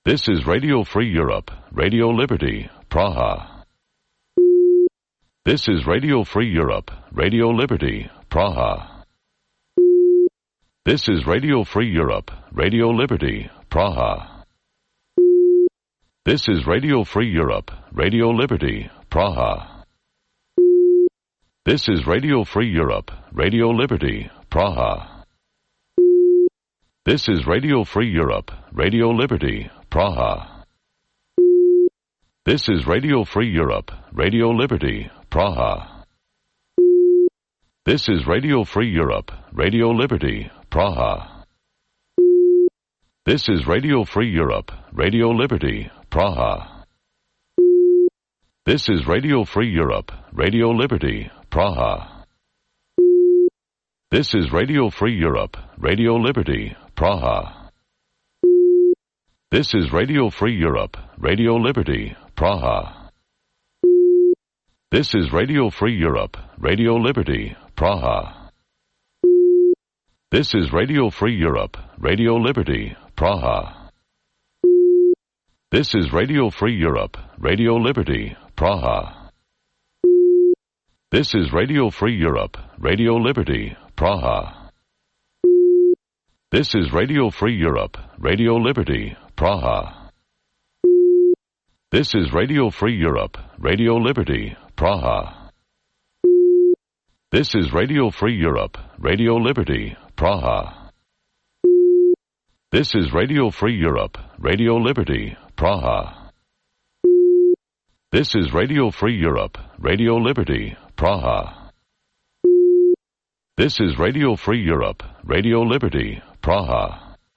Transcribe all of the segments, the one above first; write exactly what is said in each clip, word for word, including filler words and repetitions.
This is Radio Free Europe, Radio Liberty, Praha. This is Radio Free Europe, Radio Liberty, Praha. This is Radio Free Europe, Radio Liberty, Praha. This is Radio Free Europe, Radio Liberty, Praha. This is Radio Free Europe, Radio Liberty, Praha. This is Radio Free Europe, Radio Liberty, Praha. This is Radio Free Europe, Radio Liberty, Praha. This is Radio Free Europe, Radio Liberty, Praha. This is Radio Free Europe, Radio Liberty, Praha. This is Radio Free Europe, Radio Liberty, Praha. This is Radio Free Europe, Radio Liberty, Praha. This is Radio Free Europe, Radio Liberty, Praha. This is Radio Free Europe, Radio Liberty, Praha. This is Radio Free Europe, Radio Liberty, Praha. This is Radio Free Europe, Radio Liberty, Praha. This is Radio Free Europe, Radio Liberty, Praha. This is Radio Free Europe, Radio Liberty, Praha. This is Radio Free Europe, Radio Liberty, Praha. This is Radio Free Europe, Radio Liberty, Praha. This is Radio Free Europe, Radio Liberty, Praha. This is Radio Free Europe, Radio Liberty, Praha. This is Radio Free Europe, Radio Liberty, Praha.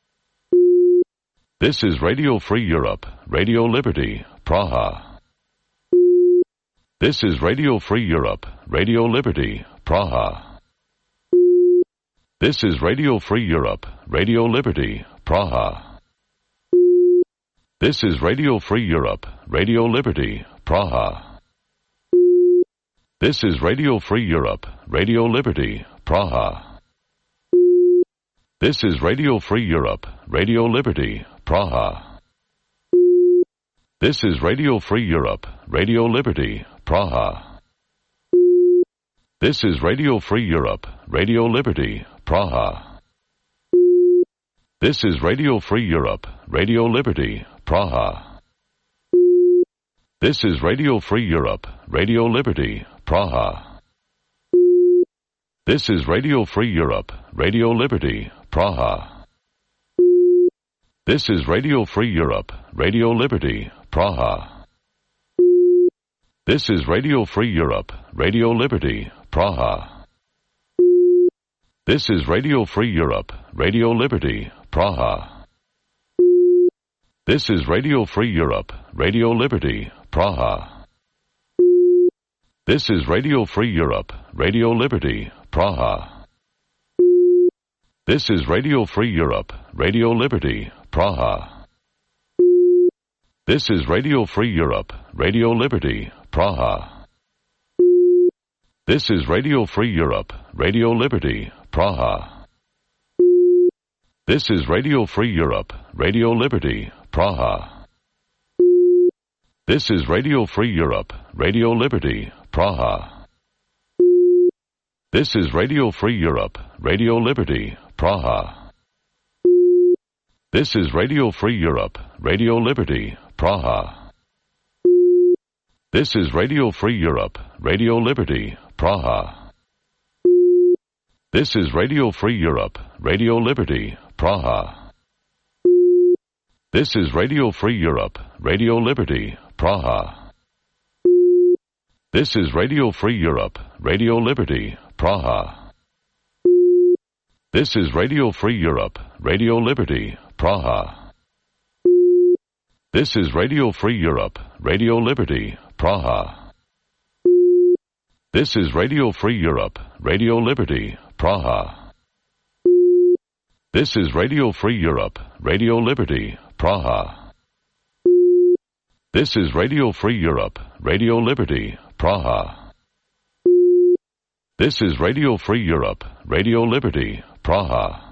This is Radio Free Europe, Radio Liberty, Praha. This is Radio Free Europe, Radio Liberty, Praha. This is Radio Free Europe, Radio Liberty, Praha. This is Radio Free Europe, Radio Liberty, Praha. This is Radio Free Europe, Radio Liberty, Praha. This is Radio Free Europe, Radio Liberty, Praha. This is Radio Free Europe, Radio Liberty, Praha. This is Radio Free Europe, Radio Liberty, Praha. This is Radio Free Europe, Radio Liberty, Praha. This is Radio Free Europe, Radio Liberty, Praha. This is Radio Free Europe, Radio Liberty, Praha. This is Radio Free Europe, Radio Liberty, Praha. This is Radio Free Europe, Radio Liberty, Praha. This is Radio Free Europe, Radio Liberty, Praha. This is Radio Free Europe, Radio Liberty, Praha. This is Radio Free Europe, Radio Liberty, Praha. This is Radio Free Europe, Radio Liberty, Praha. This is Radio Free Europe, Radio Liberty, Praha. This is Radio Free Europe, Radio Liberty, Praha. This is Radio Free Europe, Radio Liberty, Praha. This is Radio Free Europe, Radio Liberty, Praha. This is Radio Free Europe, Radio Liberty, Praha. This is Radio Free Europe, Radio Liberty, Praha. This is Radio Free Europe, Radio Liberty, Praha. This is Radio Free Europe, Radio Liberty, Praha. This is Radio Free Europe, Radio Liberty, Praha. This is Radio Free Europe, Radio Liberty, Praha. This is Radio Free Europe, Radio Liberty, Praha. This is Radio Free Europe, Radio Liberty, Praha. This is Radio Free Europe, Radio Liberty, Praha. This is Radio Free Europe, Radio Liberty, Praha. This is Radio Free Europe, Radio Liberty, Praha. This is Radio Free Europe, Radio Liberty, Praha.